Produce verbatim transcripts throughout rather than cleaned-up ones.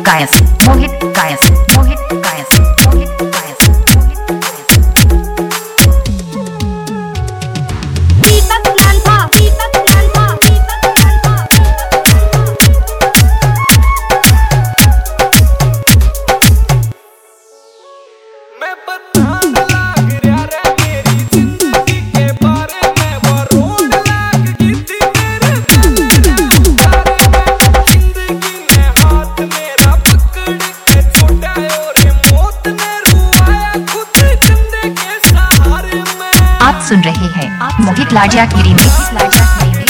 कायस मोहित कायस मोहित कायस मोहित कायस मोहित कायस दीपक नांथा दीपक नांथा दीपक नांथा मैं बताने लाग रहा रे मेरी जिंदगी के बारे में वो रोड लाग गई थी मेरे दिल में जिंदगी ने हाथ मेरा पकड़ के छोड़ा और मौत ने रुआया खुद कंधे के सहारे में। आप सुन रहे हैं मोहित लाजिया की रीमिक्स लाजिया की रीमिक्स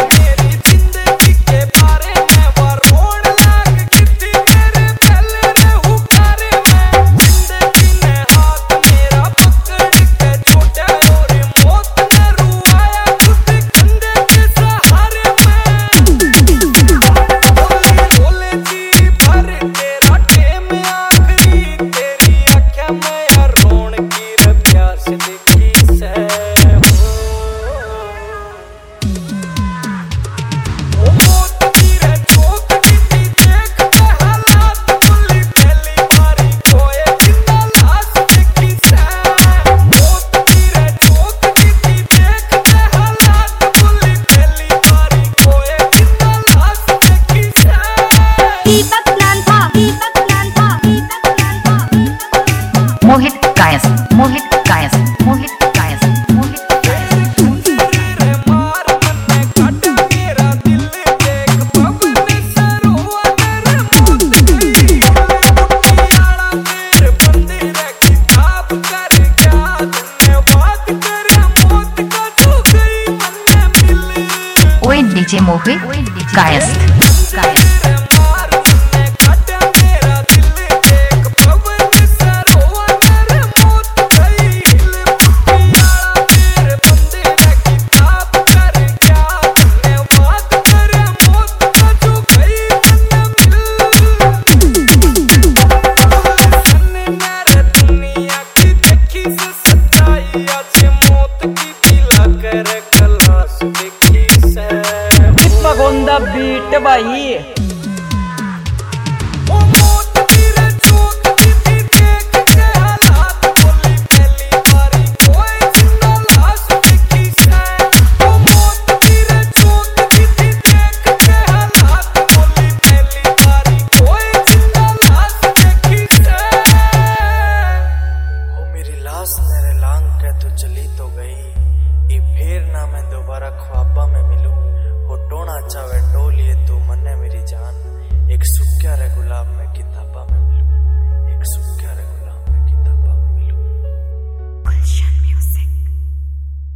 मोहित कायस मोहित कायस मोहित कायस मोहित ओए डीजे मोहित कायस कायस बीट भाई।